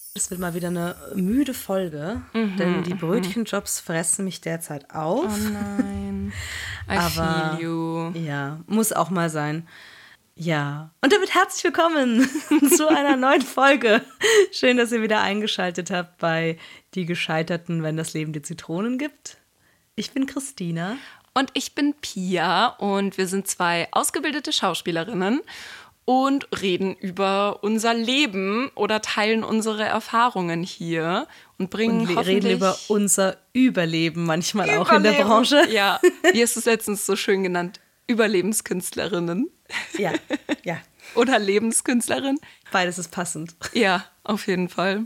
Es wird mal wieder eine müde Folge, denn die Brötchenjobs fressen mich derzeit auf. Oh nein. I Aber feel you. ja, muss auch mal sein. Ja, und damit herzlich willkommen zu einer neuen Folge. Schön, dass ihr wieder eingeschaltet habt bei Die Gescheiterten, wenn das Leben dir Zitronen gibt. Ich bin Christina. Und ich bin Pia und wir sind zwei ausgebildete Schauspielerinnen und reden über unser Leben oder teilen unsere Erfahrungen hier und bringen Und wir hoffentlich... reden über unser Überleben manchmal auch in der Branche. Ja, wie hast du es letztens so schön genannt? Überlebenskünstlerinnen. Ja, ja, Oder Lebenskünstlerin. beides ist passend. Ja, auf jeden Fall.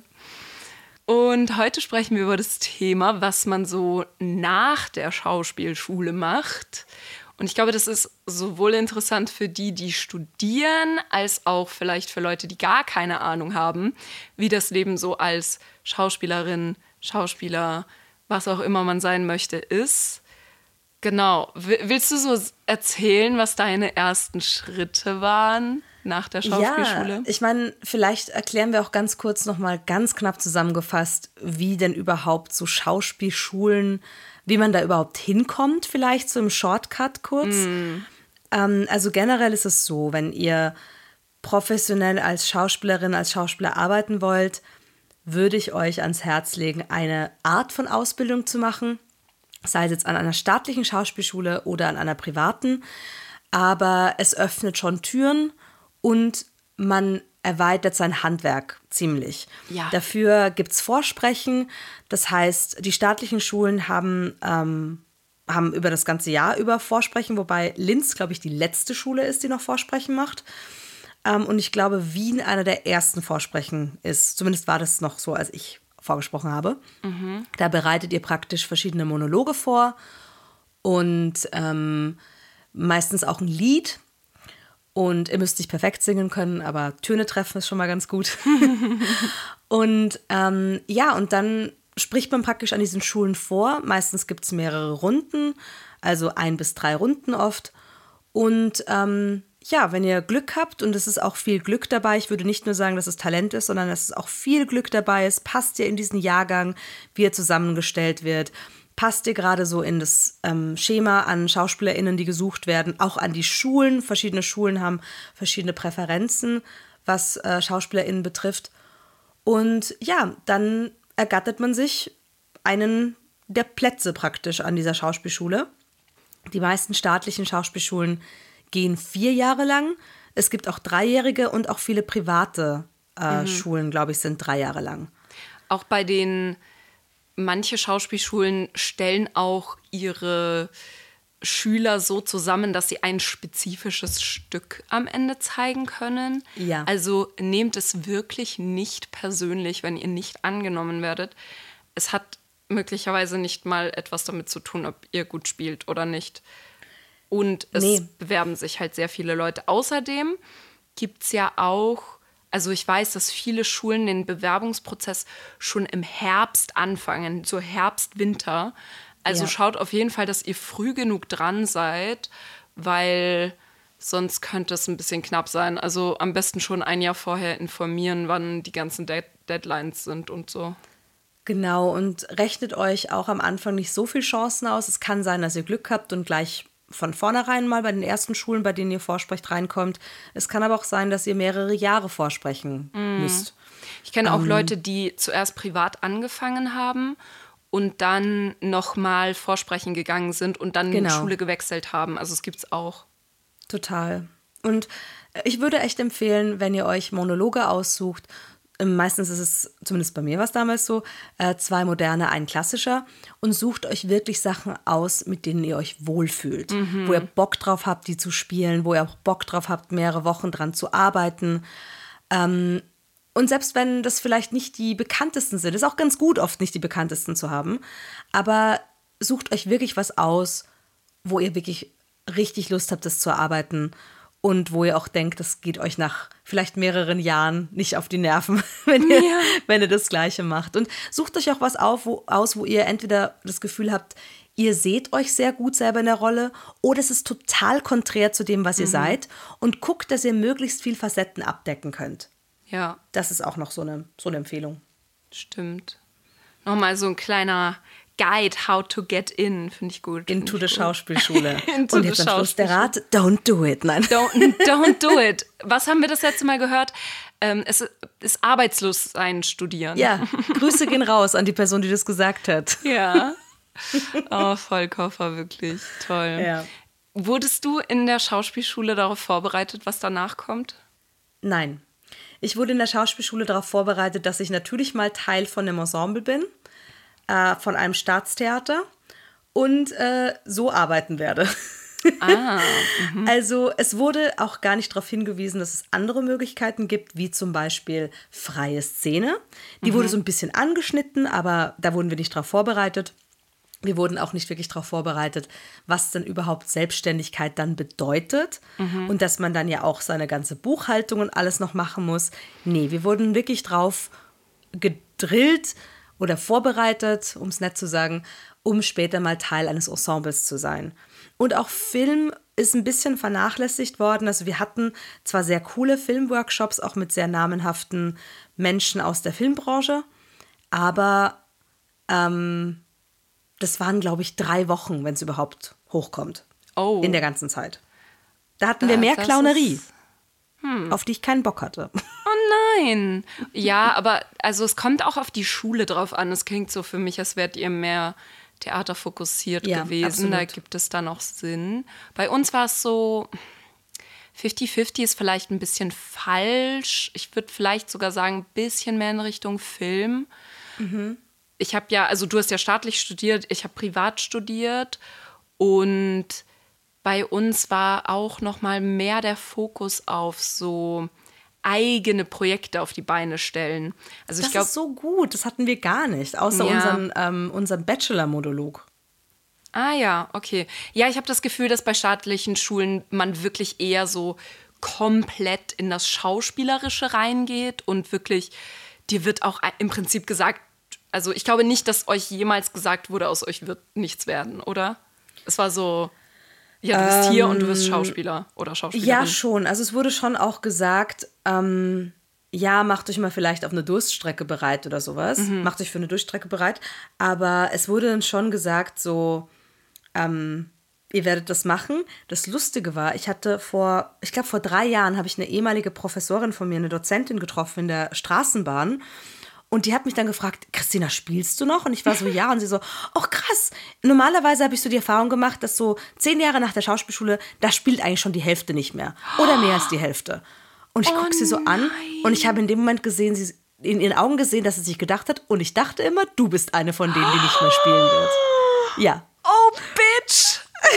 Und heute sprechen wir über das Thema, was man so nach der Schauspielschule macht. Und ich glaube, das ist sowohl interessant für die, die studieren, als auch vielleicht für Leute, die gar keine Ahnung haben, wie das Leben so als Schauspielerin, Schauspieler, was auch immer man sein möchte, ist. Genau. Willst du so erzählen, was deine ersten Schritte waren nach der Schauspielschule? Ja, ich meine, vielleicht erklären wir auch ganz kurz nochmal ganz knapp zusammengefasst, wie denn überhaupt so Schauspielschulen, wie man da überhaupt hinkommt, vielleicht so im Shortcut kurz. Also generell ist es so, wenn ihr professionell als Schauspielerin, als Schauspieler arbeiten wollt, würde ich euch ans Herz legen, eine Art von Ausbildung zu machen, sei es jetzt an einer staatlichen Schauspielschule oder an einer privaten. Aber es öffnet schon Türen und man erweitert sein Handwerk ziemlich. Ja. Dafür gibt es Vorsprechen. Das heißt, die staatlichen Schulen haben über das ganze Jahr über Vorsprechen, wobei Linz, glaube ich, die letzte Schule ist, die noch Vorsprechen macht. Und ich glaube, Wien einer der ersten Vorsprechen ist. Zumindest war das noch so, als ich vorgesprochen habe. Da bereitet ihr praktisch verschiedene Monologe vor und meistens auch ein Lied. Und ihr müsst nicht perfekt singen können, aber Töne treffen ist schon mal ganz gut. Und und dann spricht man praktisch an diesen Schulen vor. Meistens gibt es mehrere Runden, also 1 bis 3 Runden oft. Und wenn ihr Glück habt, und es ist auch viel Glück dabei, ich würde nicht nur sagen, dass es Talent ist, sondern dass es auch viel Glück dabei ist, passt ihr in diesen Jahrgang, wie er zusammengestellt wird, passt ihr gerade so in das Schema an SchauspielerInnen, die gesucht werden, auch an die Schulen. Verschiedene Schulen haben verschiedene Präferenzen, was SchauspielerInnen betrifft. Und ja, dann ergattert man sich einen der Plätze praktisch an dieser Schauspielschule. Die meisten staatlichen Schauspielschulen gehen 4 Jahre lang. Es gibt auch 3-jährige und auch viele private Schulen, glaube ich, sind 3 Jahre lang. Auch bei den manche Schauspielschulen stellen auch ihre Schüler so zusammen, dass sie ein spezifisches Stück am Ende zeigen können. Ja. Also nehmt es wirklich nicht persönlich, wenn ihr nicht angenommen werdet. Es hat möglicherweise nicht mal etwas damit zu tun, ob ihr gut spielt oder nicht. Und es bewerben sich halt sehr viele Leute. Außerdem gibt es ja auch, also ich weiß, dass viele Schulen den Bewerbungsprozess schon im Herbst anfangen, so Herbst, Winter. Also schaut auf jeden Fall, dass ihr früh genug dran seid, weil sonst könnte es ein bisschen knapp sein. Also am besten schon ein Jahr vorher informieren, wann die ganzen Deadlines sind und so. Genau, und rechnet euch auch am Anfang nicht so viel Chancen aus. Es kann sein, dass ihr Glück habt und gleich von vornherein mal bei den ersten Schulen, bei denen ihr vorsprecht, reinkommt. Es kann aber auch sein, dass ihr mehrere Jahre vorsprechen müsst. Ich kenne auch Leute, die zuerst privat angefangen haben und dann nochmal vorsprechen gegangen sind und dann die Schule gewechselt haben. Also es gibt's auch. Total. Und ich würde echt empfehlen, wenn ihr euch Monologe aussucht, meistens ist es, zumindest bei mir war es damals so, 2 moderne, ein klassischer, und sucht euch wirklich Sachen aus, mit denen ihr euch wohlfühlt, wo ihr Bock drauf habt, die zu spielen, wo ihr auch Bock drauf habt, mehrere Wochen dran zu arbeiten. Und selbst wenn das vielleicht nicht die bekanntesten sind, ist auch ganz gut, oft nicht die bekanntesten zu haben, aber sucht euch wirklich was aus, wo ihr wirklich richtig Lust habt, das zu erarbeiten. Und wo ihr auch denkt, das geht euch nach vielleicht mehreren Jahren nicht auf die Nerven, wenn ihr das Gleiche macht. Und sucht euch auch was aus, wo ihr entweder das Gefühl habt, ihr seht euch sehr gut selber in der Rolle, oder es ist total konträr zu dem, was ihr seid. Und guckt, dass ihr möglichst viel Facetten abdecken könnt. Ja. Das ist auch noch so eine Empfehlung. Stimmt. Nochmal so ein kleiner Guide, how to get in, finde ich gut. Into the Schauspielschule. Into Und jetzt am Schluss der Rat, don't do it. Nein. Don't do it. Was haben wir das letzte Mal gehört? Es ist arbeitslos sein, studieren. Ja, Grüße gehen raus an die Person, die das gesagt hat. Ja. Oh, Vollkoffer, wirklich toll. Ja. Wurdest du in der Schauspielschule darauf vorbereitet, was danach kommt? Nein. Ich wurde in der Schauspielschule darauf vorbereitet, dass ich natürlich mal Teil von einem Ensemble bin, von einem Staatstheater und so arbeiten werde. Also es wurde auch gar nicht darauf hingewiesen, dass es andere Möglichkeiten gibt, wie zum Beispiel freie Szene. Die wurde so ein bisschen angeschnitten, aber da wurden wir nicht darauf vorbereitet. Wir wurden auch nicht wirklich darauf vorbereitet, was denn überhaupt Selbstständigkeit dann bedeutet und dass man dann ja auch seine ganze Buchhaltung und alles noch machen muss. Nee, wir wurden wirklich drauf gedrillt oder vorbereitet, um es nett zu sagen, um später mal Teil eines Ensembles zu sein. Und auch Film ist ein bisschen vernachlässigt worden. Also wir hatten zwar sehr coole Filmworkshops, auch mit sehr namenhaften Menschen aus der Filmbranche, aber das waren, glaube ich, 3 Wochen, wenn es überhaupt hochkommt. Oh. In der ganzen Zeit. Da hatten wir mehr Clownerie, auf die ich keinen Bock hatte. Oh nein. Ja, aber also es kommt auch auf die Schule drauf an. Es klingt so für mich, als wärt ihr mehr theaterfokussiert gewesen. Absolut. Da gibt es dann auch Sinn. Bei uns war es so 50-50 ist vielleicht ein bisschen falsch. Ich würde vielleicht sogar sagen, ein bisschen mehr in Richtung Film. Ich habe ja, also du hast ja staatlich studiert, ich habe privat studiert und bei uns war auch noch mal mehr der Fokus auf so eigene Projekte auf die Beine stellen. Also Das ich glaube, ist so gut, das hatten wir gar nicht, außer unseren Bachelor-Monolog. ah ja, okay. Ja, ich habe das Gefühl, dass bei staatlichen Schulen man wirklich eher so komplett in das Schauspielerische reingeht und wirklich, dir wird auch im Prinzip gesagt, also ich glaube nicht, dass euch jemals gesagt wurde, aus euch wird nichts werden, oder? Es war so, ja, du bist hier und du wirst Schauspieler oder Schauspielerin. Ja, schon. Also es wurde schon auch gesagt, ja, macht euch mal vielleicht auf eine Durststrecke bereit oder sowas. Macht euch für eine Durststrecke bereit. Aber es wurde dann schon gesagt, so, ihr werdet das machen. Das Lustige war, ich hatte vor 3 Jahren habe ich eine ehemalige Professorin von mir, eine Dozentin getroffen in der Straßenbahn. Und die hat mich dann gefragt, Christina, spielst du noch? Und ich war so, ja. Und sie so, ach krass. Normalerweise habe ich so die Erfahrung gemacht, dass so 10 Jahre nach der Schauspielschule, da spielt eigentlich schon die Hälfte nicht mehr. Oder mehr als die Hälfte. Und ich gucke sie so an und ich habe in dem Moment gesehen, in ihren Augen gesehen, dass sie sich gedacht hat. Und ich dachte immer, du bist eine von denen, die nicht mehr spielen wird. Ja. Oh, Bitch!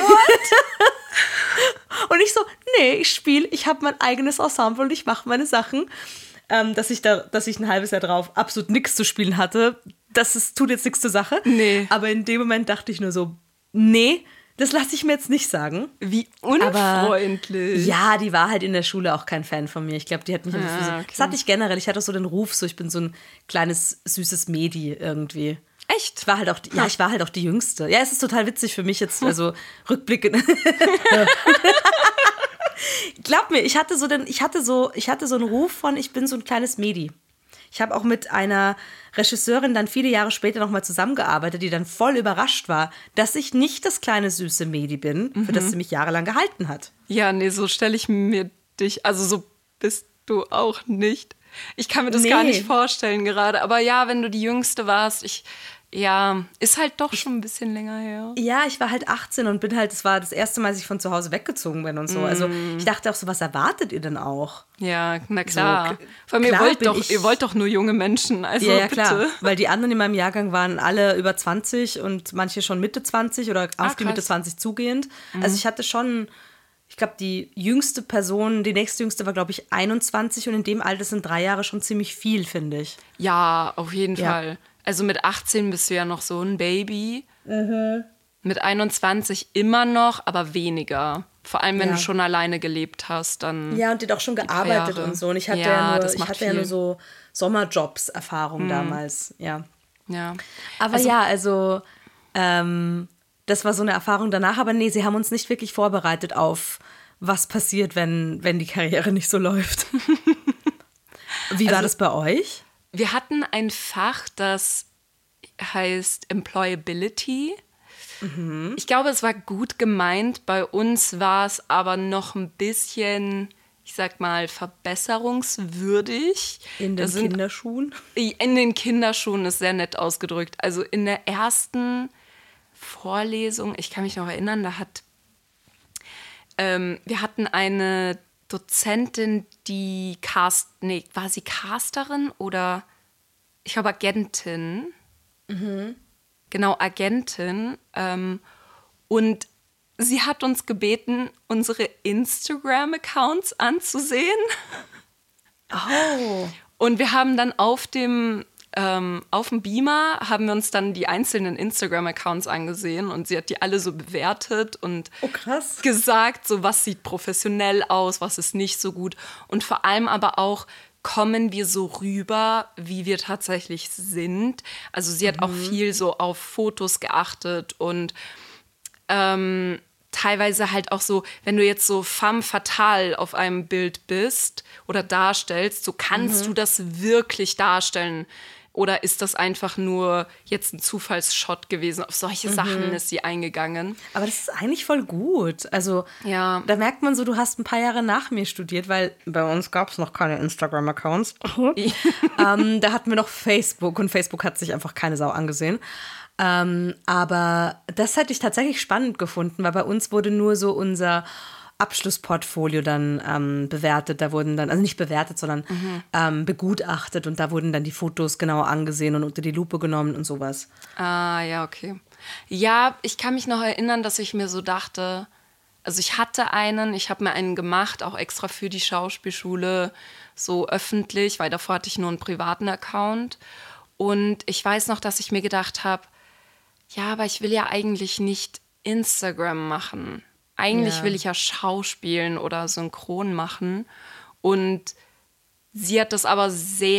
Und ich so, nee, ich spiele, ich habe mein eigenes Ensemble und ich mache meine Sachen. Dass ich ein halbes Jahr drauf absolut nichts zu spielen hatte, tut jetzt nichts zur Sache. Nee. Aber in dem Moment dachte ich nur so, nee, das lasse ich mir jetzt nicht sagen. Wie unfreundlich. Aber, ja, die war halt in der Schule auch kein Fan von mir. Ich glaube, die hat mich okay. Das hatte ich generell. Ich hatte auch so den Ruf, so ich bin so ein kleines, süßes Medi irgendwie. Echt? Ich war halt auch die Jüngste. Ja, es ist total witzig für mich jetzt, also rückblickend. Glaub mir, ich hatte so einen Ruf von, ich bin so ein kleines Medi. Ich habe auch mit einer Regisseurin dann viele Jahre später nochmal zusammengearbeitet, die dann voll überrascht war, dass ich nicht das kleine süße Medi bin, für das sie mich jahrelang gehalten hat. Ja, nee, so stelle ich mir dich, also so bist du auch nicht. Ich kann mir das gar nicht vorstellen gerade, aber ja, wenn du die Jüngste warst, ist halt doch schon ein bisschen länger her. Ja, ich war halt 18 und das war das erste Mal, dass ich von zu Hause weggezogen bin und so. Also ich dachte auch so, was erwartet ihr denn auch? Ja, na klar. So, Vor allem, ihr wollt doch nur junge Menschen, also ja, bitte. Klar, weil die anderen in meinem Jahrgang waren alle über 20 und manche schon Mitte 20 oder auf die Mitte 20 zugehend. Also ich hatte schon, ich glaube, die jüngste Person, die nächstjüngste war, glaube ich, 21 und in dem Alter sind 3 Jahre schon ziemlich viel, finde ich. Ja, auf jeden Fall. Also mit 18 bist du ja noch so ein Baby. Mit 21 immer noch, aber weniger. Vor allem, wenn du schon alleine gelebt hast, dann. Ja, und die hat auch schon gearbeitet und so. Und ich hatte ja nur so Sommerjobs-Erfahrung damals. Ja. Aber also das war so eine Erfahrung danach. Aber nee, sie haben uns nicht wirklich vorbereitet auf, was passiert, wenn die Karriere nicht so läuft. Wie war das bei euch? wir hatten ein Fach, das heißt Employability. Ich glaube, es war gut gemeint. Bei uns war es aber noch ein bisschen, ich sag mal, verbesserungswürdig. In den Kinderschuhen? In den Kinderschuhen ist sehr nett ausgedrückt. Also in der ersten Vorlesung, ich kann mich noch erinnern, wir hatten eine Dozentin, die war sie Casterin oder ich glaube Agentin. Genau, Agentin. Und sie hat uns gebeten, unsere Instagram-Accounts anzusehen. Oh. Und wir haben dann auf dem Beamer haben wir uns dann die einzelnen Instagram-Accounts angesehen und sie hat die alle so bewertet und krass. gesagt, so was sieht professionell aus, was ist nicht so gut. Und vor allem aber auch, kommen wir so rüber, wie wir tatsächlich sind. Also sie hat auch viel so auf Fotos geachtet und teilweise halt auch so, wenn du jetzt so femme fatale auf einem Bild bist oder darstellst, so kannst du das wirklich darstellen. Oder ist das einfach nur jetzt ein Zufallsshot gewesen? Auf solche Sachen ist sie eingegangen. Aber das ist eigentlich voll gut. Also ja. Da merkt man so, du hast ein paar Jahre nach mir studiert, weil bei uns gab es noch keine Instagram-Accounts. Da hatten wir noch Facebook und Facebook hat sich einfach keine Sau angesehen. Aber das hätte ich tatsächlich spannend gefunden, weil bei uns wurde nur so unser Abschlussportfolio dann bewertet. Da wurden dann, also nicht bewertet, sondern begutachtet und da wurden dann die Fotos genau angesehen und unter die Lupe genommen und sowas. Ah, ja, okay. Ja, ich kann mich noch erinnern, dass ich mir so dachte, also ich habe mir einen gemacht, auch extra für die Schauspielschule, so öffentlich, weil davor hatte ich nur einen privaten Account. Und ich weiß noch, dass ich mir gedacht habe, ja, aber ich will ja eigentlich nicht Instagram machen. Eigentlich will ich ja schauspielen oder synchron machen. Und sie hat das aber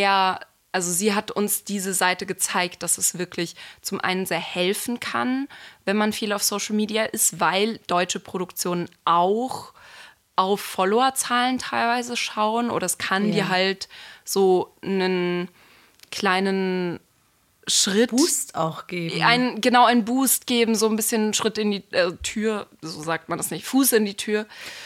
sie hat uns diese Seite gezeigt, dass es wirklich zum einen sehr helfen kann, wenn man viel auf Social Media ist, weil deutsche Produktionen auch auf Followerzahlen teilweise schauen. Oder es kann dir halt so einen kleinen Schritt. Boost auch geben. Einen Boost geben, so ein bisschen Schritt in die Tür, so sagt man das nicht, Fuß in die Tür.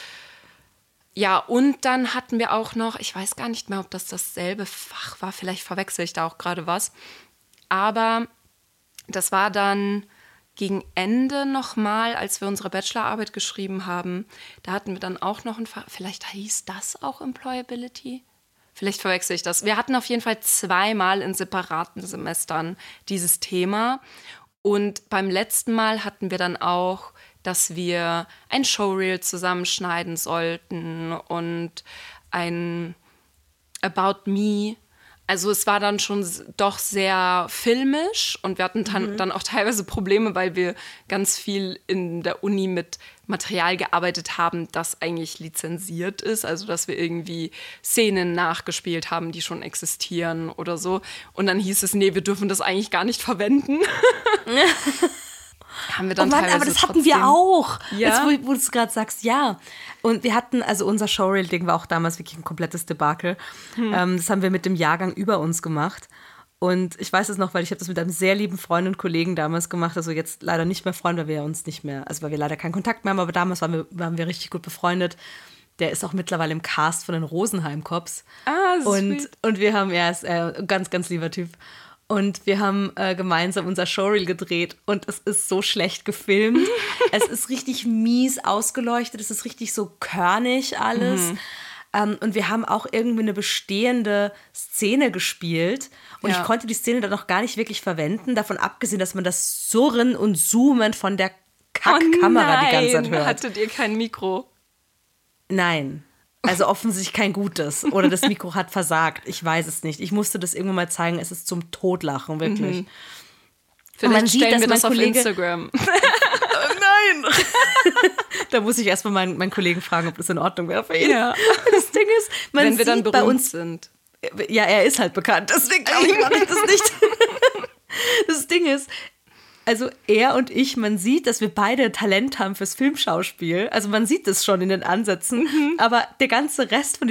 Ja, und dann hatten wir auch noch, ich weiß gar nicht mehr, ob das dasselbe Fach war, vielleicht verwechsel ich da auch gerade was, aber das war dann gegen Ende nochmal, als wir unsere Bachelorarbeit geschrieben haben, da hatten wir dann auch noch ein Fach, vielleicht hieß das auch Employability? Vielleicht verwechsel ich das. Wir hatten auf jeden Fall 2-mal in separaten Semestern dieses Thema. Und beim letzten Mal hatten wir dann auch, dass wir ein Showreel zusammenschneiden sollten und ein About Me. Also es war dann schon doch sehr filmisch und wir hatten dann auch teilweise Probleme, weil wir ganz viel in der Uni mit Material gearbeitet haben, das eigentlich lizenziert ist. Also dass wir irgendwie Szenen nachgespielt haben, die schon existieren oder so. Und dann hieß es, nee, wir dürfen das eigentlich gar nicht verwenden. Haben wir dann teilweise aber das hatten wir auch. Ja? Jetzt, wo du es gerade sagst, ja. Und wir hatten, also unser Showreel-Ding war auch damals wirklich ein komplettes Debakel. Das haben wir mit dem Jahrgang über uns gemacht. Und ich weiß es noch, weil ich habe das mit einem sehr lieben Freund und Kollegen damals gemacht. Also jetzt leider nicht mehr Freund, weil wir uns nicht mehr, also weil wir leider keinen Kontakt mehr haben. Aber damals waren wir richtig gut befreundet. Der ist auch mittlerweile im Cast von den Rosenheim Cops. Ah, sweet. Und wir haben, er ist ein ganz, ganz lieber Typ. Und wir haben gemeinsam unser Showreel gedreht und es ist so schlecht gefilmt. Es ist richtig mies ausgeleuchtet, es ist richtig so körnig alles. Und wir haben auch irgendwie eine bestehende Szene gespielt. Und ich konnte die Szene dann noch gar nicht wirklich verwenden, davon abgesehen, dass man das Surren und Zoomen von der Kackkamera die ganze Zeit hört. Hattet ihr kein Mikro? Nein. Also offensichtlich kein gutes. Oder das Mikro hat versagt. Ich weiß es nicht. Ich musste das irgendwann mal zeigen. Es ist zum Totlachen, wirklich. Vielleicht stellen wir das auf Instagram. Nein! Da muss ich erstmal meinen Kollegen fragen, ob das in Ordnung wäre für ihn. Ja. Das Ding ist, wenn wir dann berühmt sind. Ja, er ist halt bekannt. Deswegen glaube ich, mache ich das nicht. Das Ding ist, also er und ich, man sieht, dass wir beide Talent haben fürs Filmschauspiel. Also man sieht das schon in den Ansätzen. Aber der ganze Rest von diesem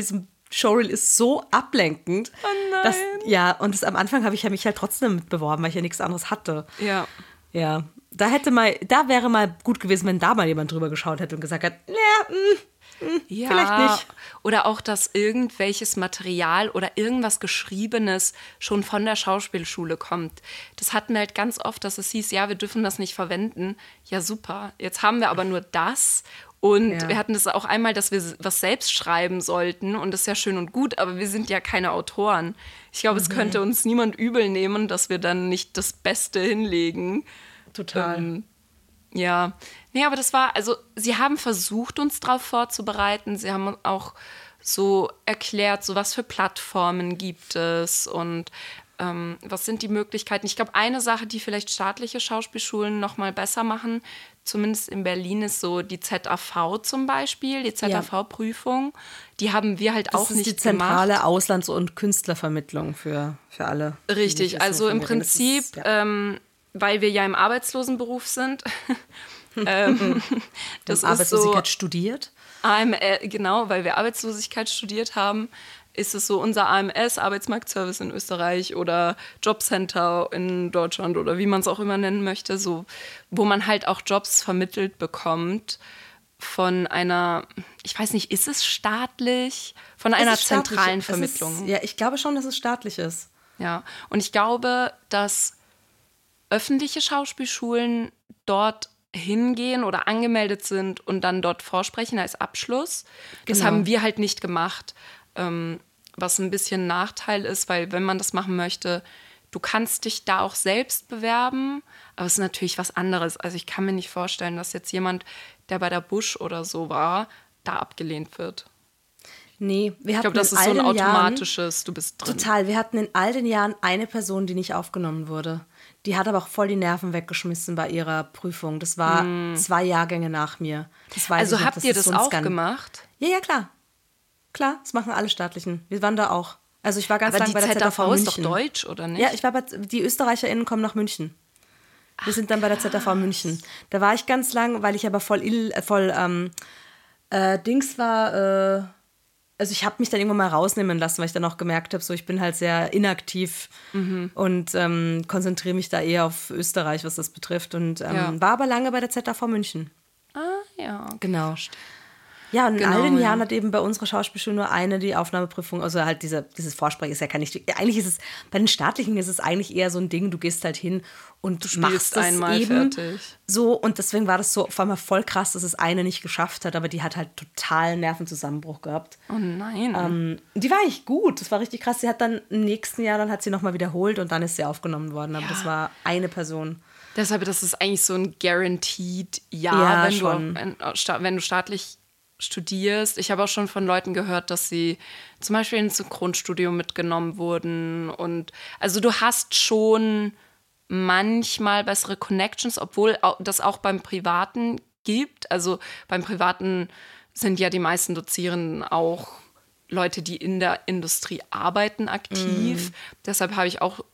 Showreel ist so ablenkend. Oh nein. Und am Anfang habe ich mich halt trotzdem damit beworben, weil ich ja nichts anderes hatte. Ja. Ja, da wäre mal gut gewesen, wenn da mal jemand drüber geschaut hätte und gesagt hat, Ja, vielleicht nicht. Oder auch, dass irgendwelches Material oder irgendwas Geschriebenes schon von der Schauspielschule kommt. Das hatten wir halt ganz oft, dass es hieß, ja, wir dürfen das nicht verwenden. Ja, super. Jetzt haben wir aber nur das. Und wir hatten das auch einmal, dass wir was selbst schreiben sollten. Und das ist ja schön und gut, aber wir sind ja keine Autoren. Ich glaube, es könnte uns niemand übel nehmen, dass wir dann nicht das Beste hinlegen. Total. Ja, nee, aber das war, also sie haben versucht, uns darauf vorzubereiten. Sie haben auch so erklärt, so was für Plattformen gibt es und was sind die Möglichkeiten. Ich glaube, eine Sache, die vielleicht staatliche Schauspielschulen noch mal besser machen, zumindest in Berlin, ist so die ZAV zum Beispiel, die ZAV-Prüfung. Die haben wir halt auch nicht gemacht. Das ist die zentrale Auslands- und Künstlervermittlung für alle. Richtig, also im Prinzip, weil wir ja im Arbeitslosenberuf sind. Das Arbeitslosigkeit studiert. Genau, weil wir Arbeitslosigkeit studiert haben, ist es so unser AMS, Arbeitsmarktservice in Österreich oder Jobcenter in Deutschland oder wie man es auch immer nennen möchte, so, wo man halt auch Jobs vermittelt bekommt von einer, ich weiß nicht, ist es staatlich? Von einer zentralen Vermittlung. Ja, ich glaube schon, dass es staatlich ist. Ja, und ich glaube, dass öffentliche Schauspielschulen dort hingehen oder angemeldet sind und dann dort vorsprechen als Abschluss. Das Genau. haben wir halt nicht gemacht, was ein bisschen ein Nachteil ist, weil wenn man das machen möchte, du kannst dich da auch selbst bewerben, aber es ist natürlich was anderes. Also ich kann mir nicht vorstellen, dass jetzt jemand, der bei der Busch oder so war, da abgelehnt wird. Nee, wir hatten ich glaube, das ist so ein automatisches, du bist drin. Total, wir hatten in all den Jahren eine Person, die nicht aufgenommen wurde. Die hat aber auch voll die Nerven weggeschmissen bei ihrer Prüfung. Das war 2 Jahrgänge nach mir. Das weiß Also ich noch. habt ihr das so auch gemacht? Ja, klar. Klar, das machen alle Staatlichen. Wir waren da auch. Also ich war ganz lange bei der ZAV ist München. doch deutsch, oder nicht? Ja, die ÖsterreicherInnen kommen nach München. Wir sind dann bei der ZAV München. Da war ich ganz lang, weil ich aber voll Dings war. Also ich habe mich dann irgendwann mal rausnehmen lassen, weil ich dann auch gemerkt habe, so ich bin halt sehr inaktiv und konzentriere mich da eher auf Österreich, was das betrifft. Und war aber lange bei der ZAV München. Ah, ja. Okay. Genau. Ja, und in all den Jahren hat eben bei unserer Schauspielschule nur eine die Aufnahmeprüfung, also halt dieses Vorsprechen ist ja kein nicht. Eigentlich ist es, bei den Staatlichen ist es eigentlich eher so ein Ding, du gehst halt hin und du machst das einmal eben fertig. So. Und deswegen war das so vor allem voll krass, dass es eine nicht geschafft hat, aber die hat halt totalen Nervenzusammenbruch gehabt. Oh nein. Die war eigentlich gut, das war richtig krass. Sie hat dann im nächsten Jahr, dann hat sie nochmal wiederholt und dann ist sie aufgenommen worden, aber das war eine Person. Deshalb, das ist eigentlich so ein guaranteed Ja, wenn du staatlich studierst. Ich habe auch schon von Leuten gehört, dass sie zum Beispiel ins Synchronstudio mitgenommen wurden. Und also du hast schon manchmal bessere Connections, obwohl das auch beim Privaten gibt. Also beim Privaten sind ja die meisten Dozierenden auch Leute, die in der Industrie arbeiten, aktiv. Deshalb habe ich auch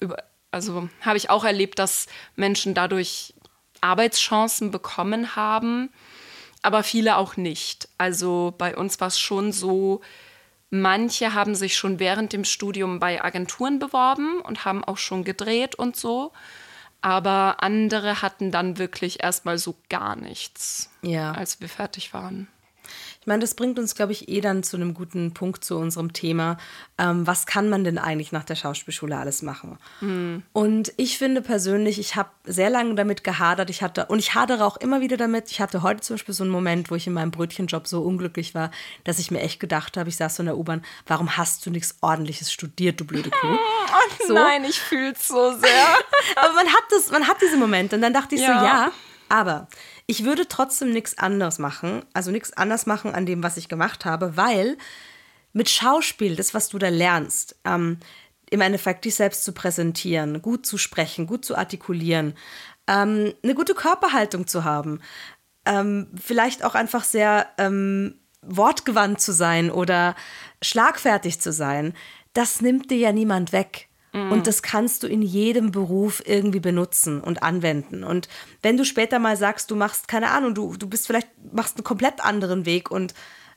erlebt, dass Menschen dadurch Arbeitschancen bekommen haben. Aber viele auch nicht. Also bei uns war es schon so, manche haben sich schon während dem Studium bei Agenturen beworben und haben auch schon gedreht und so. Aber andere hatten dann wirklich erstmal so gar nichts, als wir fertig waren. Ich meine, das bringt uns, glaube ich, dann zu einem guten Punkt zu unserem Thema. Was kann man denn eigentlich nach der Schauspielschule alles machen? Und ich finde persönlich, ich habe sehr lange damit gehadert. Ich hadere auch immer wieder damit. Ich hatte heute zum Beispiel so einen Moment, wo ich in meinem Brötchenjob so unglücklich war, dass ich mir echt gedacht habe, ich saß so in der U-Bahn, warum hast du nichts Ordentliches studiert, du blöde Kuh? Oh nein, ich fühle es so sehr. Aber man hat diese Momente. Und dann dachte ich so, aber ich würde trotzdem nichts anderes machen, also nichts anders machen an dem, was ich gemacht habe, weil mit Schauspiel, das, was du da lernst, im Endeffekt dich selbst zu präsentieren, gut zu sprechen, gut zu artikulieren, eine gute Körperhaltung zu haben, vielleicht auch einfach sehr wortgewandt zu sein oder schlagfertig zu sein, das nimmt dir ja niemand weg. Und das kannst du in jedem Beruf irgendwie benutzen und anwenden. Und wenn du später mal sagst, du machst, keine Ahnung, du bist vielleicht, machst einen komplett anderen Weg und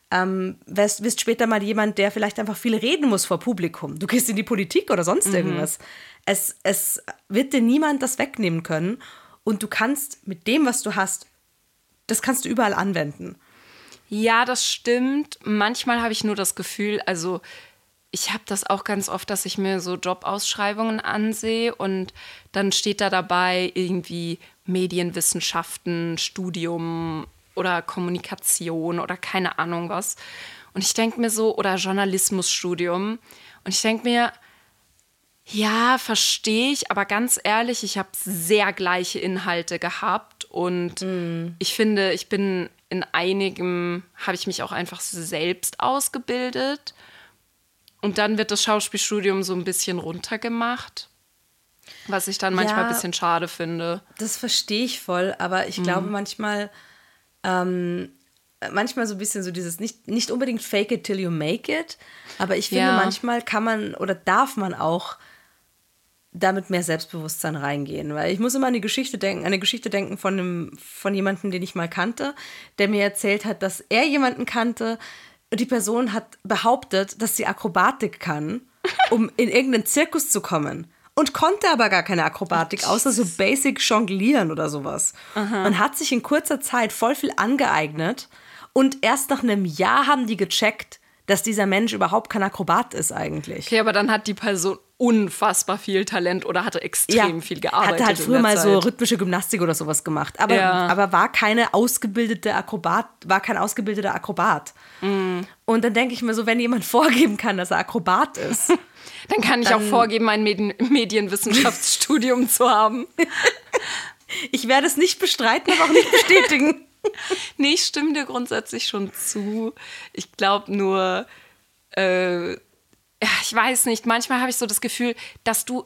wirst später mal jemand, der vielleicht einfach viel reden muss vor Publikum. Du gehst in die Politik oder sonst irgendwas. Es wird dir niemand das wegnehmen können. Und du kannst mit dem, was du hast, das kannst du überall anwenden. Ja, das stimmt. Manchmal habe ich nur das Gefühl, also ich habe das auch ganz oft, dass ich mir so Jobausschreibungen ansehe und dann steht da dabei irgendwie Medienwissenschaften, Studium oder Kommunikation oder keine Ahnung was. Und ich denke mir so, oder Journalismusstudium. Und ich denke mir, ja, verstehe ich, aber ganz ehrlich, ich habe sehr gleiche Inhalte gehabt und ich finde, ich bin in einigem, habe ich mich auch einfach selbst ausgebildet und dann wird das Schauspielstudium so ein bisschen runtergemacht, was ich dann manchmal ein bisschen schade finde. Das verstehe ich voll, aber ich glaube manchmal so ein bisschen so dieses nicht unbedingt fake it till you make it, aber ich finde, manchmal kann man oder darf man auch damit mehr Selbstbewusstsein reingehen, weil ich muss immer an eine Geschichte denken von jemandem, den ich mal kannte, der mir erzählt hat, dass er jemanden kannte und die Person hat behauptet, dass sie Akrobatik kann, um in irgendeinen Zirkus zu kommen und konnte aber gar keine Akrobatik, außer so basic jonglieren oder sowas. Und hat sich in kurzer Zeit voll viel angeeignet und erst nach einem Jahr haben die gecheckt, dass dieser Mensch überhaupt kein Akrobat ist eigentlich. Okay, aber dann hat die Person unfassbar viel Talent oder hatte extrem viel gearbeitet. Hatte halt früher mal so rhythmische Gymnastik oder sowas gemacht. Aber war kein ausgebildeter Akrobat. Und dann denke ich mir so, wenn jemand vorgeben kann, dass er Akrobat ist. Dann kann ich auch vorgeben, ein Medienwissenschaftsstudium zu haben. Ich werde es nicht bestreiten, aber auch nicht bestätigen. Nee, ich stimme dir grundsätzlich schon zu. Ich glaube nur, ich weiß nicht, manchmal habe ich so das Gefühl, dass du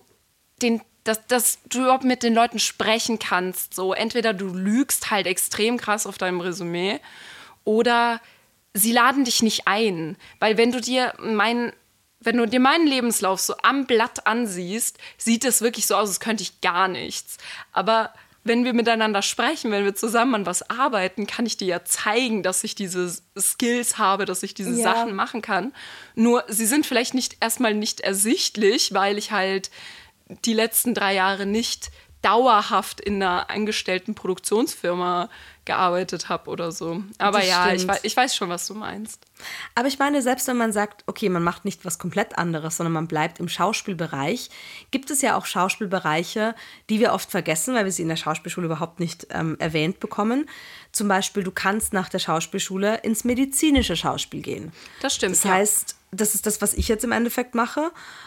überhaupt mit den Leuten sprechen kannst. So, entweder du lügst halt extrem krass auf deinem Resümee oder sie laden dich nicht ein. Weil wenn du dir meinen Lebenslauf so am Blatt ansiehst, sieht es wirklich so aus, als könnte ich gar nichts. Aber wenn wir miteinander sprechen, wenn wir zusammen an was arbeiten, kann ich dir ja zeigen, dass ich diese Skills habe, dass ich diese Sachen machen kann. Nur sie sind vielleicht erstmal nicht ersichtlich, weil ich halt die letzten 3 Jahre nicht dauerhaft in einer angestellten Produktionsfirma gearbeitet habe oder so. Aber das ich weiß schon, was du meinst. Aber ich meine, selbst wenn man sagt, okay, man macht nicht was komplett anderes, sondern man bleibt im Schauspielbereich, gibt es ja auch Schauspielbereiche, die wir oft vergessen, weil wir sie in der Schauspielschule überhaupt nicht erwähnt bekommen. Zum Beispiel, du kannst nach der Schauspielschule ins medizinische Schauspiel gehen. Das stimmt, Das heißt, das ist das, was ich jetzt im Endeffekt mache.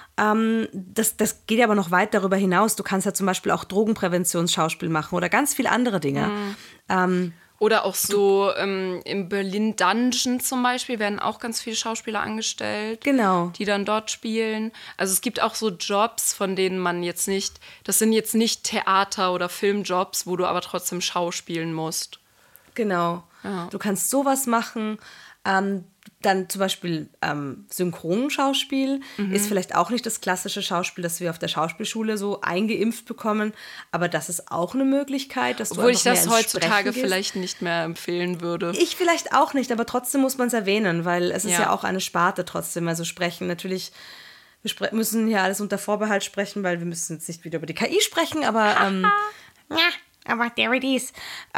Das geht aber noch weit darüber hinaus. Du kannst ja zum Beispiel auch Drogenpräventionsschauspiel machen oder ganz viele andere Dinge. Oder auch so im Berlin Dungeon zum Beispiel werden auch ganz viele Schauspieler angestellt, die dann dort spielen. Also es gibt auch so Jobs, von denen man jetzt nicht, das sind jetzt nicht Theater- oder Filmjobs, wo du aber trotzdem schauspielen musst. Genau. Ja. Du kannst sowas machen. Dann zum Beispiel Synchronschauspiel ist vielleicht auch nicht das klassische Schauspiel, das wir auf der Schauspielschule so eingeimpft bekommen, aber das ist auch eine Möglichkeit, dass du Obwohl ich das heutzutage vielleicht nicht mehr empfehlen würde. Ich vielleicht auch nicht, aber trotzdem muss man es erwähnen, weil es ist ja auch eine Sparte trotzdem, also sprechen. Natürlich, wir müssen hier alles unter Vorbehalt sprechen, weil wir müssen jetzt nicht wieder über die KI sprechen, aber aber there it is.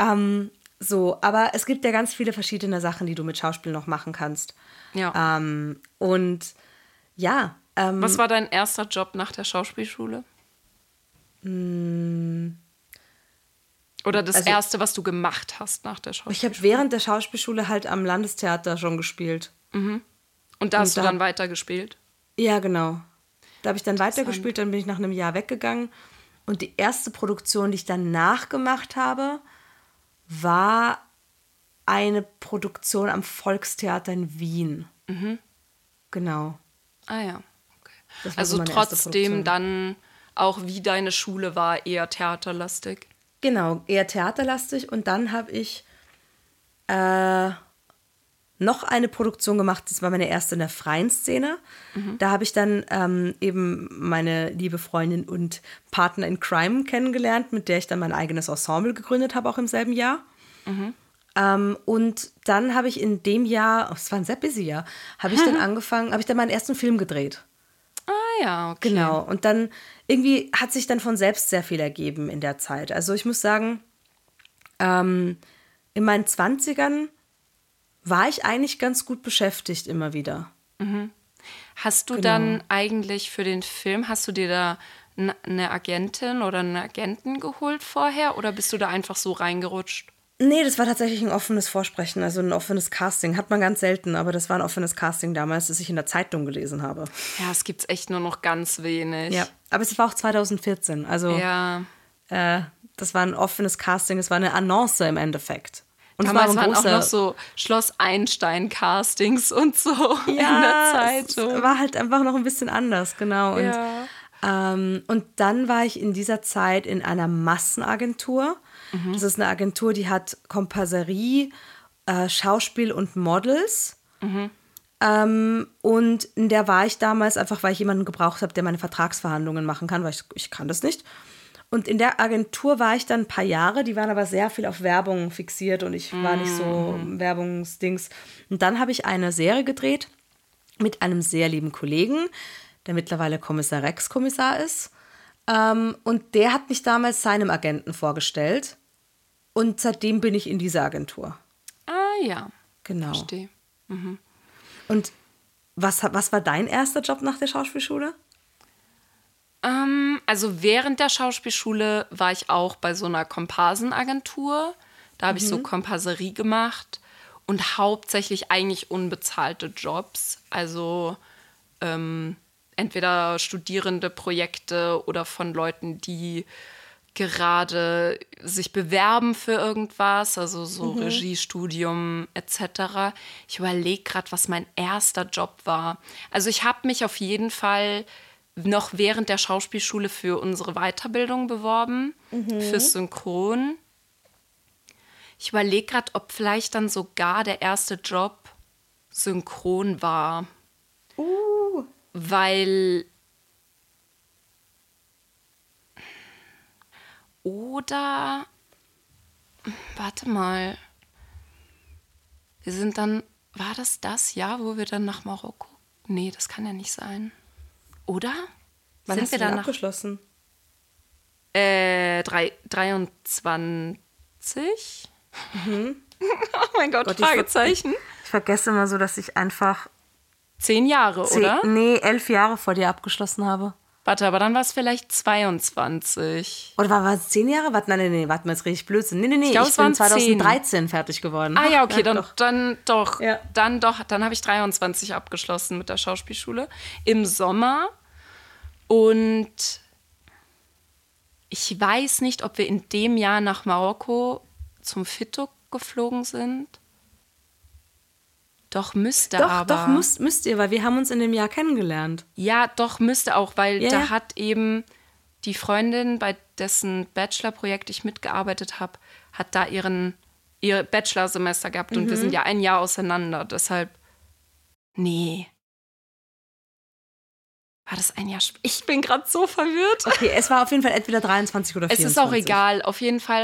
So, aber es gibt ja ganz viele verschiedene Sachen, die du mit Schauspiel noch machen kannst. Ja. Und ja. Was war dein erster Job nach der Schauspielschule? Oder das erste, was du gemacht hast nach der Schauspielschule? Ich habe während der Schauspielschule halt am Landestheater schon gespielt. Mhm. Und da hast du dann weitergespielt? Ja, genau. Da habe ich dann weitergespielt, dann bin ich nach einem Jahr weggegangen. Und die erste Produktion, die ich danach gemacht habe, war eine Produktion am Volkstheater in Wien. Mhm. Genau. Ah ja, okay. Also trotzdem dann auch, wie deine Schule war, eher theaterlastig? Genau, eher theaterlastig. Und dann habe ich noch eine Produktion gemacht, das war meine erste in der freien Szene. Mhm. Da habe ich dann eben meine liebe Freundin und Partner in Crime kennengelernt, mit der ich dann mein eigenes Ensemble gegründet habe, auch im selben Jahr. Mhm. Und dann habe ich in dem Jahr, es war ein sehr busy Jahr, habe ich dann meinen ersten Film gedreht. Ah ja, okay. Genau. Und dann irgendwie hat sich dann von selbst sehr viel ergeben in der Zeit. Also ich muss sagen, in meinen 20ern war ich eigentlich ganz gut beschäftigt immer wieder. Hast du dann eigentlich für den Film, hast du dir da eine Agentin oder einen Agenten geholt vorher oder bist du da einfach so reingerutscht? Nee, das war tatsächlich ein offenes Vorsprechen, also ein offenes Casting. Hat man ganz selten, aber das war ein offenes Casting damals, das ich in der Zeitung gelesen habe. Ja, es gibt's echt nur noch ganz wenig. Ja, aber es war auch 2014, also Ja. das war ein offenes Casting, es war eine Annonce im Endeffekt. Und Damals es war waren ein auch großer, noch so Schloss Einstein-Castings und so in der Zeitung. es war halt einfach noch ein bisschen anders, genau. Und, Ja. und dann war ich in dieser Zeit in einer Massenagentur. Das ist eine Agentur, die hat Komparserie, Schauspiel und Models. Und in der war ich damals einfach, weil ich jemanden gebraucht habe, der meine Vertragsverhandlungen machen kann, weil ich kann das nicht. Und in der Agentur war ich dann ein paar Jahre, die waren aber sehr viel auf Werbung fixiert und ich war nicht so Werbungsdings. Und dann habe ich eine Serie gedreht mit einem sehr lieben Kollegen, der mittlerweile Kommissar Rex Kommissar ist. Und der hat mich damals seinem Agenten vorgestellt. Und seitdem bin ich in dieser Agentur. Ah ja. Genau. Verstehe. Und was war dein erster Job nach der Schauspielschule? Also während der Schauspielschule war ich auch bei so einer Komparsenagentur. Da habe ich so Komparserie gemacht und hauptsächlich eigentlich unbezahlte Jobs. Also entweder studierende Projekte oder von Leuten, die gerade sich bewerben für irgendwas, also so Regiestudium etc. Ich überlege gerade, was mein erster Job war. Also ich habe mich auf jeden Fall noch während der Schauspielschule für unsere Weiterbildung beworben, fürs Synchron. Ich überlege gerade, ob vielleicht dann sogar der erste Job Synchron war. Weil... Oder... Warte mal. Wir sind dann... War das Jahr, wo wir dann nach Marokko... Nee, das kann ja nicht sein. Oder? Wann Sind hast wir du denn dann abgeschlossen? 23? Oh mein Gott, Gott, Fragezeichen. Ich vergesse immer so, dass ich einfach 10 Jahre, oder? 11 Jahre vor dir abgeschlossen habe. Warte, aber dann war es vielleicht 22. Oder war es 10 Jahre? Warte, nein, warte mal, jetzt rede ich Blödsinn. Nee, Ich glaub, ich es bin waren 2013 fertig geworden. Ah ja, okay, Ja, dann doch. Ja. Dann habe ich 23 abgeschlossen mit der Schauspielschule im Sommer. Und ich weiß nicht, ob wir in dem Jahr nach Marokko zum Fitto geflogen sind. Doch, müsste aber. Doch, müsst ihr, weil wir haben uns in dem Jahr kennengelernt. Ja, doch, müsste auch, weil Ja, da ja. hat eben die Freundin, bei dessen Bachelorprojekt ich mitgearbeitet habe, hat da ihr Bachelorsemester gehabt und wir sind ja ein Jahr auseinander. Deshalb, nee. War das ein Jahr später? Ich bin gerade so verwirrt. Okay, es war auf jeden Fall entweder 23 oder 24. Es ist auch egal. Auf jeden Fall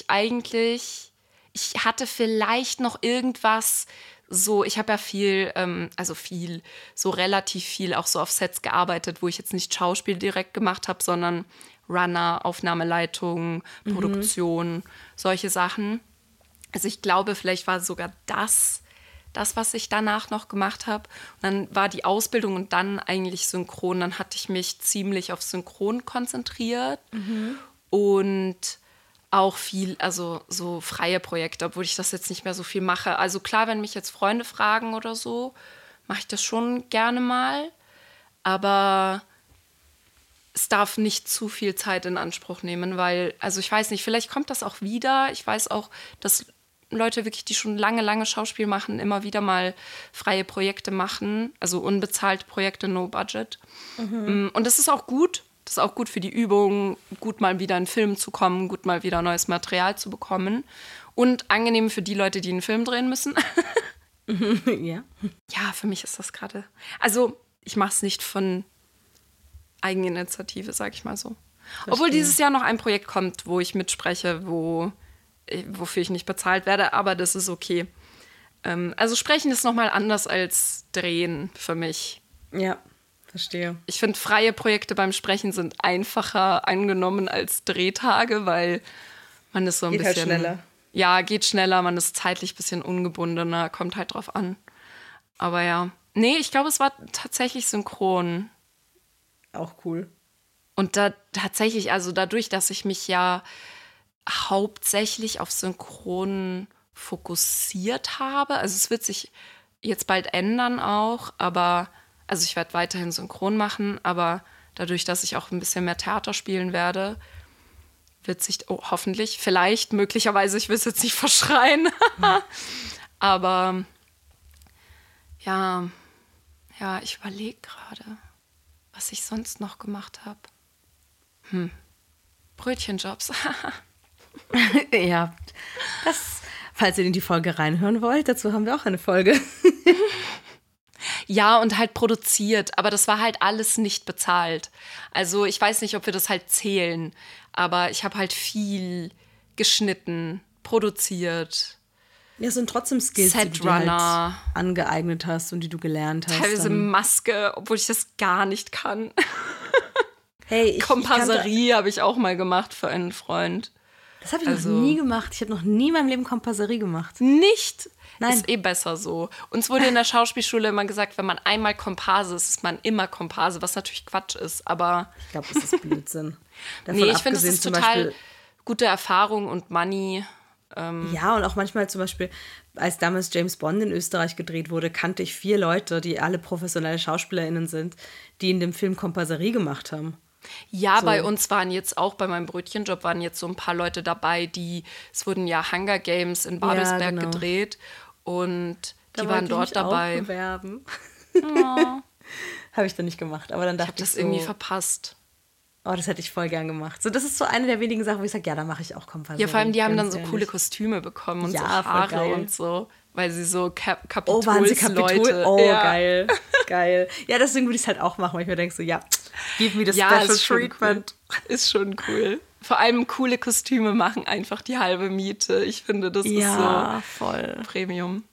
ich hatte vielleicht noch irgendwas so, ich habe ja so relativ viel auch so auf Sets gearbeitet, wo ich jetzt nicht Schauspiel direkt gemacht habe, sondern Runner, Aufnahmeleitung, Produktion, solche Sachen. Also ich glaube, vielleicht war sogar das, was ich danach noch gemacht habe. Und dann war die Ausbildung und dann eigentlich Synchron. Dann hatte ich mich ziemlich auf Synchron konzentriert und auch viel, also so freie Projekte, obwohl ich das jetzt nicht mehr so viel mache. Also klar, wenn mich jetzt Freunde fragen oder so, mache ich das schon gerne mal. Aber es darf nicht zu viel Zeit in Anspruch nehmen, weil, also ich weiß nicht, vielleicht kommt das auch wieder. Ich weiß auch, dass Leute wirklich, die schon lange Schauspiel machen, immer wieder mal freie Projekte machen, also unbezahlte Projekte, no budget. Und das ist auch gut. Das ist auch gut für die Übung, gut mal wieder in einen Film zu kommen, gut mal wieder neues Material zu bekommen. Und angenehm für die Leute, die einen Film drehen müssen. Ja. Ja, für mich ist das gerade... Also, ich mache es nicht von Eigeninitiative, sag ich mal so. Obwohl dieses Jahr noch ein Projekt kommt, wo ich mitspreche, wo wofür ich nicht bezahlt werde, aber das ist okay. Also Sprechen ist nochmal anders als Drehen für mich. Ja, verstehe. Ich finde, freie Projekte beim Sprechen sind einfacher angenommen als Drehtage, weil man ist so ein Geht bisschen... halt schneller. Ja, geht schneller, man ist zeitlich ein bisschen ungebundener, kommt halt drauf an. Aber ja. Nee, ich glaube, es war tatsächlich synchron. Auch cool. Und da tatsächlich, also dadurch, dass ich mich ja hauptsächlich auf Synchron fokussiert habe, also es wird sich jetzt bald ändern auch, aber, also ich werde weiterhin synchron machen, aber dadurch, dass ich auch ein bisschen mehr Theater spielen werde, wird sich, hoffentlich, vielleicht, möglicherweise, ich will es jetzt nicht verschreien, aber ja, ich überlege gerade, was ich sonst noch gemacht habe. Brötchenjobs. Ja, das, falls ihr in die Folge reinhören wollt, dazu haben wir auch eine Folge. Ja, und halt produziert, aber das war halt alles nicht bezahlt. Also ich weiß nicht, ob wir das halt zählen, aber ich habe halt viel geschnitten, produziert. Ja, es sind trotzdem Skills, die du dir halt angeeignet hast und die du gelernt hast. Teilweise Maske, obwohl ich das gar nicht kann. Hey, Kompasserie habe ich auch mal gemacht für einen Freund. Das habe ich noch nie gemacht. Ich habe noch nie in meinem Leben Kompasserie gemacht. Nicht? Nein. Ist besser so. Uns wurde in der Schauspielschule immer gesagt, wenn man einmal Komparse ist, ist man immer Komparse, was natürlich Quatsch ist, aber... Ich glaube, das ist Blödsinn. Nee, ich finde, das ist total gute Erfahrung und Money. Ja, und auch manchmal zum Beispiel, als damals James Bond in Österreich gedreht wurde, kannte ich 4 Leute, die alle professionelle SchauspielerInnen sind, die in dem Film Kompasserie gemacht haben. Ja, so. Bei uns waren jetzt auch, bei meinem Brötchenjob waren jetzt so ein paar Leute dabei, es wurden ja Hunger Games in Babelsberg gedreht und die waren dort dabei. Auch bewerben. Oh. Habe ich dann nicht gemacht, aber dann dachte ich das irgendwie verpasst. Oh, das hätte ich voll gern gemacht. So, das ist so eine der wenigen Sachen, wo ich sage, ja, da mache ich auch Kompasserie. Ja, vor allem, die haben dann so coole Kostüme bekommen und so Haare und so, weil sie so Kapitolsleute. Oh, ja. Geil. Ja, deswegen würde ich es halt auch machen, weil ich mir denke so, ja, give me the special treatment. Cool. Ist schon cool. Vor allem coole Kostüme machen einfach die halbe Miete. Ich finde, das ist so voll Premium.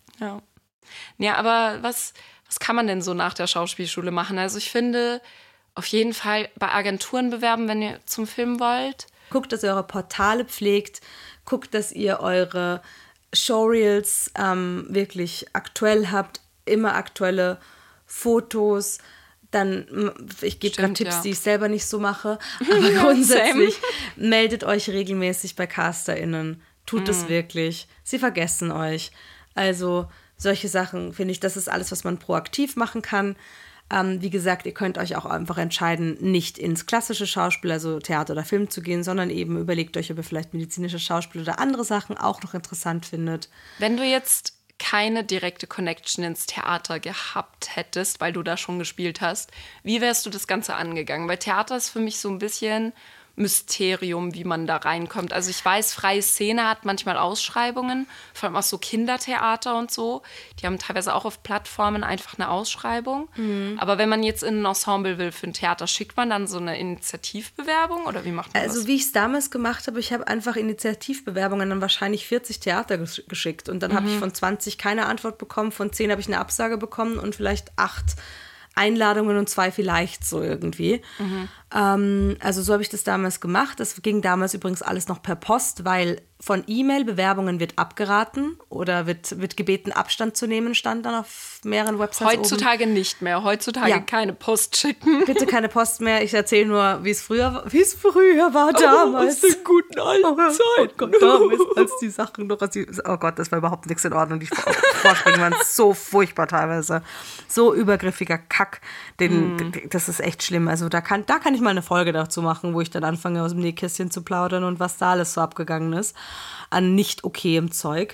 Ja, aber was kann man denn so nach der Schauspielschule machen? Also ich finde... Auf jeden Fall bei Agenturen bewerben, wenn ihr zum Film wollt. Guckt, dass ihr eure Portale pflegt. Guckt, dass ihr eure Showreels wirklich aktuell habt. Immer aktuelle Fotos. Dann, ich gebe gerade Tipps, die ich selber nicht so mache. Aber grundsätzlich meldet euch regelmäßig bei CasterInnen. Tut es wirklich. Sie vergessen euch. Also solche Sachen, finde ich, das ist alles, was man proaktiv machen kann. Wie gesagt, ihr könnt euch auch einfach entscheiden, nicht ins klassische Schauspiel, also Theater oder Film zu gehen, sondern eben überlegt euch, ob ihr vielleicht medizinische Schauspiel oder andere Sachen auch noch interessant findet. Wenn du jetzt keine direkte Connection ins Theater gehabt hättest, weil du da schon gespielt hast, wie wärst du das Ganze angegangen? Weil Theater ist für mich so ein bisschen Mysterium, wie man da reinkommt. Also ich weiß, freie Szene hat manchmal Ausschreibungen, vor allem auch so Kindertheater und so. Die haben teilweise auch auf Plattformen einfach eine Ausschreibung. Aber wenn man jetzt in ein Ensemble will für ein Theater, schickt man dann so eine Initiativbewerbung oder wie macht man das? Also wie ich es damals gemacht habe, ich habe einfach Initiativbewerbungen an wahrscheinlich 40 Theater geschickt und dann habe ich von 20 keine Antwort bekommen, von 10 habe ich eine Absage bekommen und vielleicht 8 Einladungen und 2 vielleicht so irgendwie. Also so habe ich das damals gemacht. Das ging damals übrigens alles noch per Post, weil von E-Mail-Bewerbungen wird abgeraten oder wird gebeten, Abstand zu nehmen, stand dann auf mehreren Websites Heutzutage oben. Nicht mehr. Heutzutage keine Post schicken. Bitte keine Post mehr. Ich erzähle nur, wie es früher war damals. Aus den guten alten Zeiten. Oh Gott, damals, als die Sachen noch... Oh Gott, das war überhaupt nichts in Ordnung. Die Vorsprünge waren so furchtbar teilweise. So übergriffiger Kack. Das ist echt schlimm. Also da kann ich mal eine Folge dazu machen, wo ich dann anfange, aus dem Nähkästchen zu plaudern und was da alles so abgegangen ist. An nicht okayem Zeug.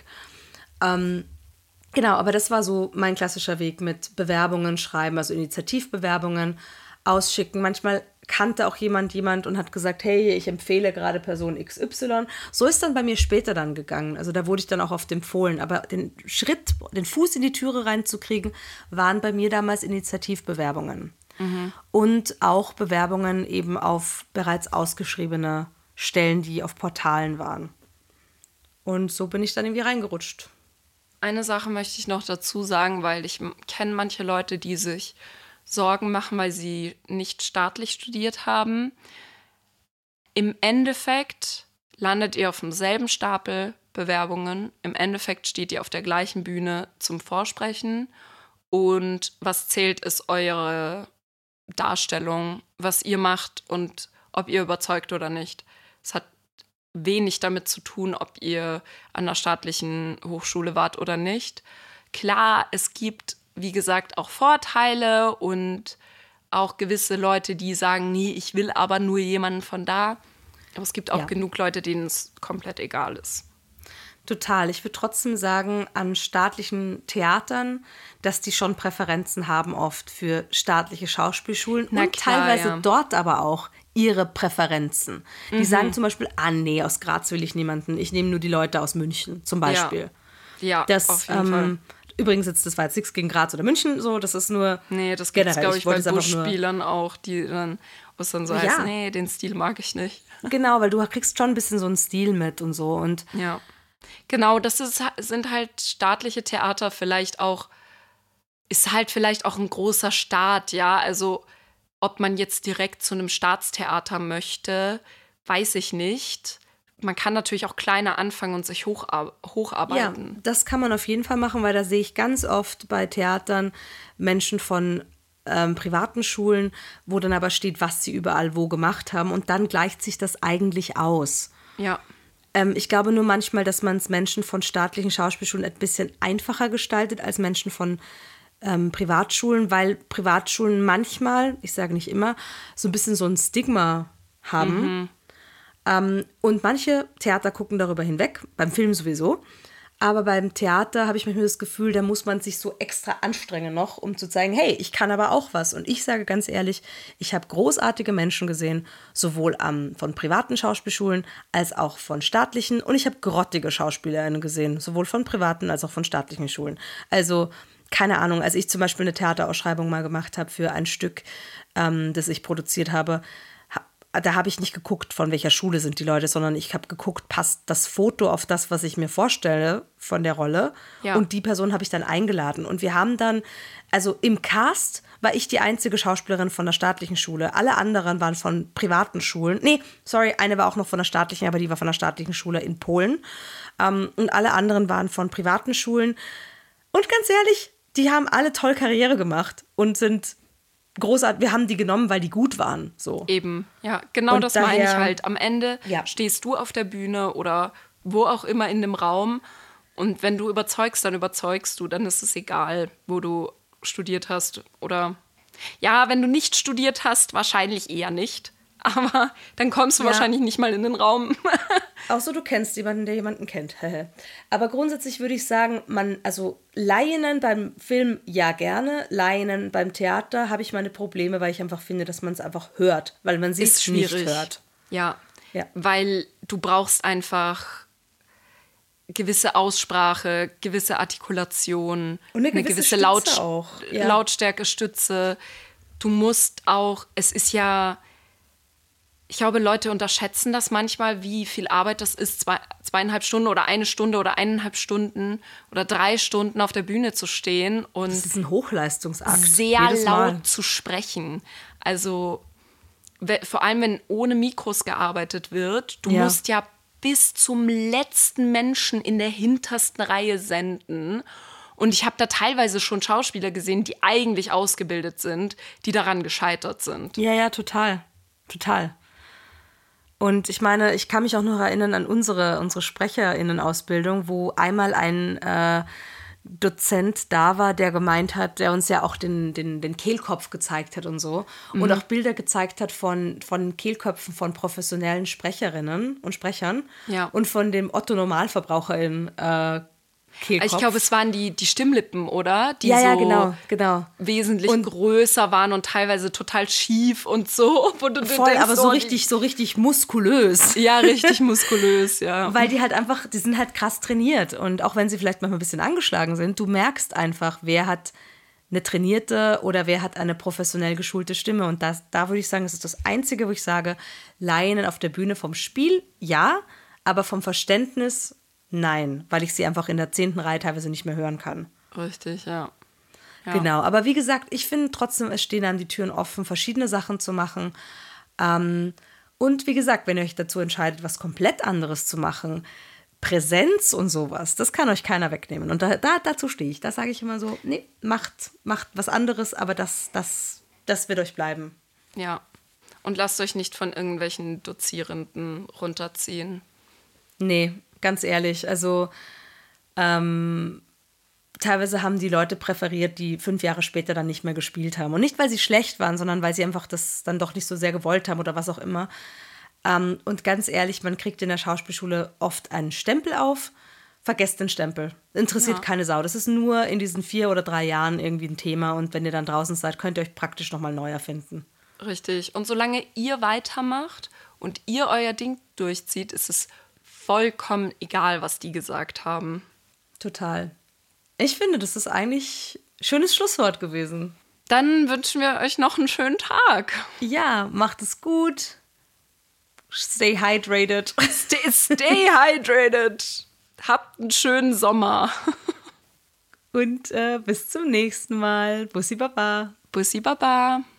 Genau, aber das war so mein klassischer Weg mit Bewerbungen schreiben, also Initiativbewerbungen ausschicken. Manchmal kannte auch jemand und hat gesagt, hey, ich empfehle gerade Person XY. So ist dann bei mir später dann gegangen. Also da wurde ich dann auch oft empfohlen. Aber den Fuß in die Türe reinzukriegen, waren bei mir damals Initiativbewerbungen. Und auch Bewerbungen eben auf bereits ausgeschriebene Stellen, die auf Portalen waren. Und so bin ich dann irgendwie reingerutscht. Eine Sache möchte ich noch dazu sagen, weil ich kenne manche Leute, die sich Sorgen machen, weil sie nicht staatlich studiert haben. Im Endeffekt landet ihr auf demselben Stapel Bewerbungen. Im Endeffekt steht ihr auf der gleichen Bühne zum Vorsprechen. Und was zählt, ist eure Darstellung, was ihr macht und ob ihr überzeugt oder nicht. Es hat wenig damit zu tun, ob ihr an einer staatlichen Hochschule wart oder nicht. Klar, es gibt, wie gesagt, auch Vorteile und auch gewisse Leute, die sagen, nee, ich will aber nur jemanden von da. Aber es gibt auch genug Leute, denen es komplett egal ist. Total. Ich würde trotzdem sagen, an staatlichen Theatern, dass die schon Präferenzen haben oft für staatliche Schauspielschulen und klar, teilweise dort aber auch ihre Präferenzen. Die sagen zum Beispiel, nee, aus Graz will ich niemanden, ich nehme nur die Leute aus München zum Beispiel. Ja, auf jeden Fall. Übrigens das war jetzt nichts gegen Graz oder München, so, das ist nur nee, das gibt es, glaube ich, bei Buschspielern auch, die dann, was dann so heißt, nee, den Stil mag ich nicht. Genau, weil du kriegst schon ein bisschen so einen Stil mit und so. Und ja, genau, sind halt staatliche Theater ist halt vielleicht auch ein großer Staat, ja, also ob man jetzt direkt zu einem Staatstheater möchte, weiß ich nicht. Man kann natürlich auch kleiner anfangen und sich hocharbeiten. Ja, das kann man auf jeden Fall machen, weil da sehe ich ganz oft bei Theatern Menschen von privaten Schulen, wo dann aber steht, was sie überall wo gemacht haben und dann gleicht sich das eigentlich aus. Ja. Ich glaube nur manchmal, dass man es Menschen von staatlichen Schauspielschulen ein bisschen einfacher gestaltet als Menschen von Privatschulen, weil Privatschulen manchmal, ich sage nicht immer, so ein bisschen so ein Stigma haben. Und manche Theater gucken darüber hinweg, beim Film sowieso. Aber beim Theater habe ich manchmal das Gefühl, da muss man sich so extra anstrengen noch, um zu zeigen, hey, ich kann aber auch was. Und ich sage ganz ehrlich, ich habe großartige Menschen gesehen, sowohl von privaten Schauspielschulen als auch von staatlichen. Und ich habe grottige Schauspielerinnen gesehen, sowohl von privaten als auch von staatlichen Schulen. Also keine Ahnung, als ich zum Beispiel eine Theaterausschreibung mal gemacht habe für ein Stück, das ich produziert habe, da habe ich nicht geguckt, von welcher Schule sind die Leute, sondern ich habe geguckt, passt das Foto auf das, was ich mir vorstelle von der Rolle. Ja. Und die Person habe ich dann eingeladen. Und wir haben dann, also im Cast war ich die einzige Schauspielerin von der staatlichen Schule. Alle anderen waren von privaten Schulen. Nee, sorry, eine war auch noch von der staatlichen, aber die war von der staatlichen Schule in Polen. Und alle anderen waren von privaten Schulen. Und ganz ehrlich, die haben alle toll Karriere gemacht und sind großartig. Wir haben die genommen, weil die gut waren. So. Eben, ja, genau und das meine ich halt. Am Ende stehst du auf der Bühne oder wo auch immer in dem Raum und wenn du überzeugst, dann überzeugst du. Dann ist es egal, wo du studiert hast oder ja, wenn du nicht studiert hast, wahrscheinlich eher nicht. Aber dann kommst du wahrscheinlich nicht mal in den Raum. Außer du kennst jemanden, der jemanden kennt. Aber grundsätzlich würde ich sagen, Laien beim Film ja gerne, Laien beim Theater habe ich meine Probleme, weil ich einfach finde, dass man es einfach hört, weil man es nicht hört. Ja, weil du brauchst einfach gewisse Aussprache, gewisse Artikulation, und eine gewisse Lautstärke, Stütze. Du musst auch, es ist ja, ich glaube, Leute unterschätzen das manchmal, wie viel Arbeit das ist, 2,5 Stunden oder 1 Stunde oder 1,5 Stunden oder 3 Stunden auf der Bühne zu stehen und das ist ein Hochleistungsakt. Sehr laut zu sprechen. Also vor allem, wenn ohne Mikros gearbeitet wird, du musst ja bis zum letzten Menschen in der hintersten Reihe senden. Und ich habe da teilweise schon Schauspieler gesehen, die eigentlich ausgebildet sind, die daran gescheitert sind. Ja, total. Total. Und ich meine, ich kann mich auch noch erinnern an unsere SprecherInnen-Ausbildung, wo einmal ein Dozent da war, der gemeint hat, der uns ja auch den Kehlkopf gezeigt hat und so. Und auch Bilder gezeigt hat von Kehlköpfen von professionellen Sprecherinnen und Sprechern und von dem Otto-NormalverbraucherInnen Kehlkopf. Ich glaube, es waren die Stimmlippen, oder? Die genau. wesentlich größer waren und teilweise total schief und so. Wo du voll, denkst, aber so richtig muskulös. Ja, richtig muskulös, ja. Weil die halt einfach, die sind halt krass trainiert. Und auch wenn sie vielleicht manchmal ein bisschen angeschlagen sind, du merkst einfach, wer hat eine trainierte oder wer hat eine professionell geschulte Stimme. Und da würde ich sagen, das ist das Einzige, wo ich sage, Laien auf der Bühne vom Spiel, ja, aber vom Verständnis Nein, weil ich sie einfach in der 10. Reihe teilweise nicht mehr hören kann. Richtig, ja. Genau, aber wie gesagt, ich finde trotzdem, es stehen dann die Türen offen, verschiedene Sachen zu machen. Und wie gesagt, wenn ihr euch dazu entscheidet, was komplett anderes zu machen, Präsenz und sowas, das kann euch keiner wegnehmen. Und dazu stehe ich. Da sage ich immer so, nee, macht was anderes, aber das wird euch bleiben. Ja, und lasst euch nicht von irgendwelchen Dozierenden runterziehen. Nee, ganz ehrlich, also teilweise haben die Leute präferiert, die 5 Jahre später dann nicht mehr gespielt haben. Und nicht, weil sie schlecht waren, sondern weil sie einfach das dann doch nicht so sehr gewollt haben oder was auch immer. Und ganz ehrlich, man kriegt in der Schauspielschule oft einen Stempel auf. Vergesst den Stempel. Interessiert keine Sau. Das ist nur in diesen 4 oder 3 Jahren irgendwie ein Thema. Und wenn ihr dann draußen seid, könnt ihr euch praktisch nochmal neu erfinden. Richtig. Und solange ihr weitermacht und ihr euer Ding durchzieht, ist es vollkommen egal, was die gesagt haben. Total. Ich finde, das ist eigentlich ein schönes Schlusswort gewesen. Dann wünschen wir euch noch einen schönen Tag. Ja, macht es gut. Stay hydrated. Stay hydrated. Habt einen schönen Sommer. Und bis zum nächsten Mal. Bussi Baba. Bussi Baba.